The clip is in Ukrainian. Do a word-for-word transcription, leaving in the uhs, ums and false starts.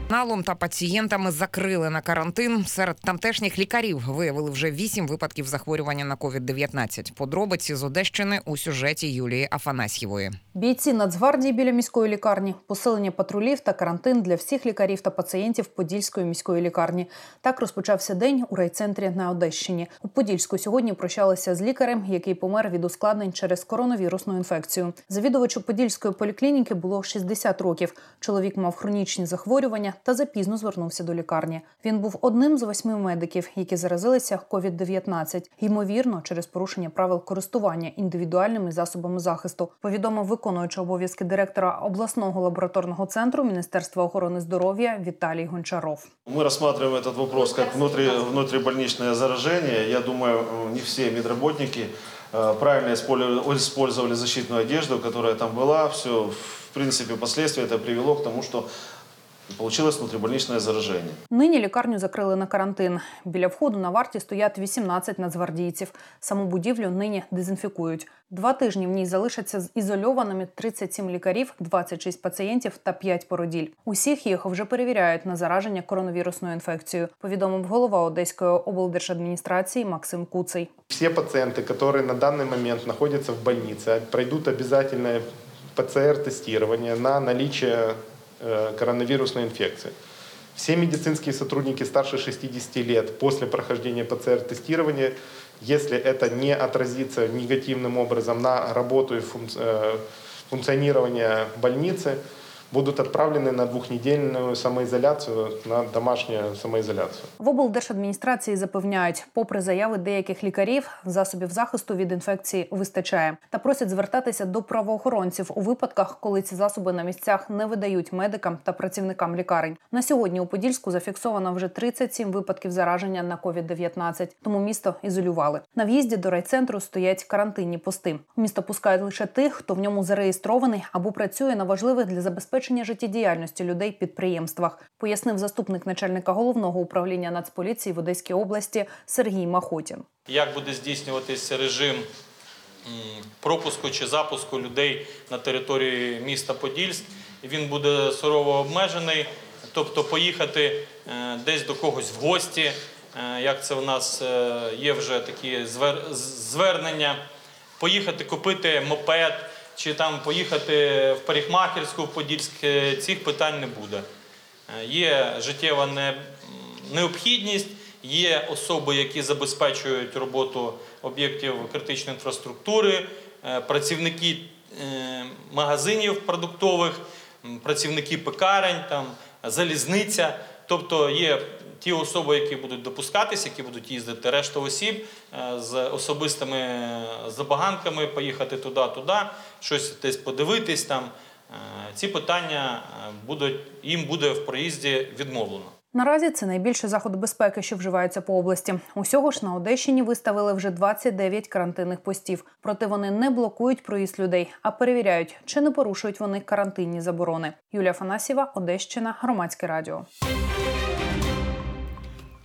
Налом та пацієнтами закрили на карантин. Серед тамтешніх лікарів виявили вже вісім випадків захворювання на ковід дев'ятнадцять. Подробиці з Одещини у сюжеті Юлії Афанасьєвої. Бійці Нацгвардії біля міської лікарні, посилення патрулів та карантин для всіх лікарів та пацієнтів Подільської міської лікарні. Так розпочався день у райцентрі на Одещині. У Подільську сьогодні прощалися з лікарем, який помер від ускладнень через коронавірусну інфекцію. Завідувачу Подільської поліклініки було шістдесят років. Чоловік мав хронічні захворювання та запізно звернувся до лікарні. Він був одним з восьми медиків, які заразилися ковід дев'ятнадцять, ймовірно, через порушення правил користування індивідуальними засобами захисту, повідомив виконуючий обов'язки директора обласного лабораторного центру Міністерства охорони здоров'я Віталій Гончаров. Мы рассматриваем этот вопрос как внутри, внутрибольничное заражение. Я думаю, не все медработники правильно использовали защитную одежду, которая там была. Все, в принципе, последствия это привело к тому, что получилось внутрибольничное заражение. Нині лікарню закрили на карантин. Біля входу на варті стоять вісімнадцять нацгвардійців. Саму будівлю нині дезінфікують. Два тижні в ній залишаться з ізольованими тридцять сім лікарів, двадцять шість пацієнтів та п'ять породіль. Усіх їх вже перевіряють на зараження коронавірусною інфекцією, повідомив голова Одеської облдержадміністрації Максим Куций. Всі пацієнти, які на даний момент знаходяться в лікарні, пройдуть обов'язкове ПЦР-тестування на наличие коронавирусной инфекции. Все медицинские сотрудники старше шестидесяти лет после прохождения ПЦР-тестирования, если это не отразится негативным образом на работу и функционирование больницы, будуть відправлені на двохнедільну самоізоляцію, на домашню самоізоляцію. В облдержадміністрації запевняють, попри заяви деяких лікарів, засобів захисту від інфекції вистачає. Та просять звертатися до правоохоронців у випадках, коли ці засоби на місцях не видають медикам та працівникам лікарень. На сьогодні у Подільську зафіксовано вже тридцять сім випадків зараження на ковід дев'ятнадцять, тому місто ізолювали. На в'їзді до райцентру стоять карантинні пости. У місто пускають лише тих, хто в ньому зареєстрований або працює на важливих для забезпечення життєдіяльності людей підприємствах, пояснив заступник начальника головного управління Нацполіції в Одеській області Сергій Махотін. Як буде здійснюватися режим пропуску чи запуску людей на території міста Подільськ? Він буде сурово обмежений, тобто поїхати десь до когось в гості, як це у нас є вже такі звернення, поїхати купити мопед, чи там поїхати в парикмахерську в Подільськ, цих питань не буде. Є життєва необхідність, є особи, які забезпечують роботу об'єктів критичної інфраструктури, працівники магазинів продуктових, працівники пекарень, там, залізниця. Тобто є ті особи, які будуть допускатись, які будуть їздити, решта осіб з особистими забаганками, поїхати туди-туди, щось десь подивитись там. Ці питання будуть, їм буде в проїзді відмовлено. Наразі це найбільший заход безпеки, що вживається по області. Усього ж на Одещині виставили вже двадцять дев'ять карантинних постів. Проте вони не блокують проїзд людей, а перевіряють, чи не порушують вони карантинні заборони. Юлія Афанасьєва, Одещина, Громадське радіо.